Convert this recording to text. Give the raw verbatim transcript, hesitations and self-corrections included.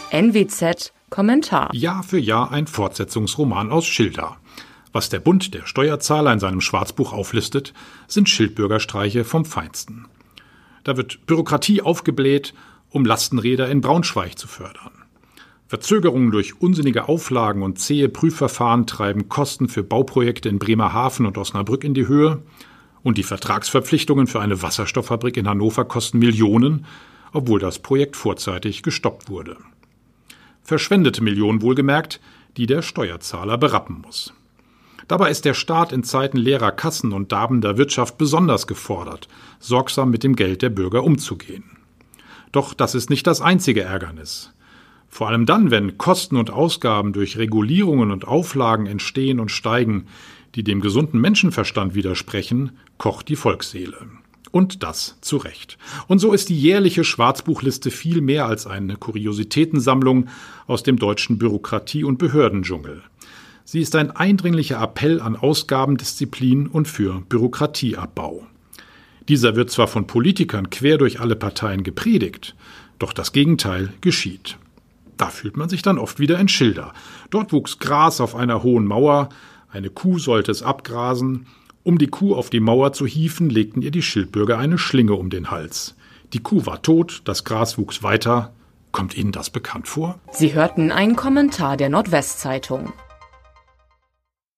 N W Z Kommentar. Jahr für Jahr ein Fortsetzungsroman aus Schilda. Was der Bund der Steuerzahler in seinem Schwarzbuch auflistet, sind Schildbürgerstreiche vom Feinsten. Da wird Bürokratie aufgebläht, um Lastenräder in Braunschweig zu fördern. Verzögerungen durch unsinnige Auflagen und zähe Prüfverfahren treiben Kosten für Bauprojekte in Bremerhaven und Osnabrück in die Höhe. Und die Vertragsverpflichtungen für eine Wasserstofffabrik in Hannover kosten Millionen, obwohl das Projekt vorzeitig gestoppt wurde. Verschwendete Millionen wohlgemerkt, die der Steuerzahler berappen muss. Dabei ist der Staat in Zeiten leerer Kassen und darbender Wirtschaft besonders gefordert, sorgsam mit dem Geld der Bürger umzugehen. Doch das ist nicht das einzige Ärgernis. Vor allem dann, wenn Kosten und Ausgaben durch Regulierungen und Auflagen entstehen und steigen, die dem gesunden Menschenverstand widersprechen, kocht die Volksseele. Und das zu Recht. Und so ist die jährliche Schwarzbuchliste viel mehr als eine Kuriositätensammlung aus dem deutschen Bürokratie- und Behördendschungel. Sie ist ein eindringlicher Appell an Ausgabendisziplin und für Bürokratieabbau. Dieser wird zwar von Politikern quer durch alle Parteien gepredigt, doch das Gegenteil geschieht. Da fühlt man sich dann oft wieder in Schilda. Dort wuchs Gras auf einer hohen Mauer, eine Kuh sollte es abgrasen. Um die Kuh auf die Mauer zu hieven, legten ihr die Schildbürger eine Schlinge um den Hals. Die Kuh war tot, das Gras wuchs weiter. Kommt Ihnen das bekannt vor? Sie hörten einen Kommentar der Nordwestzeitung.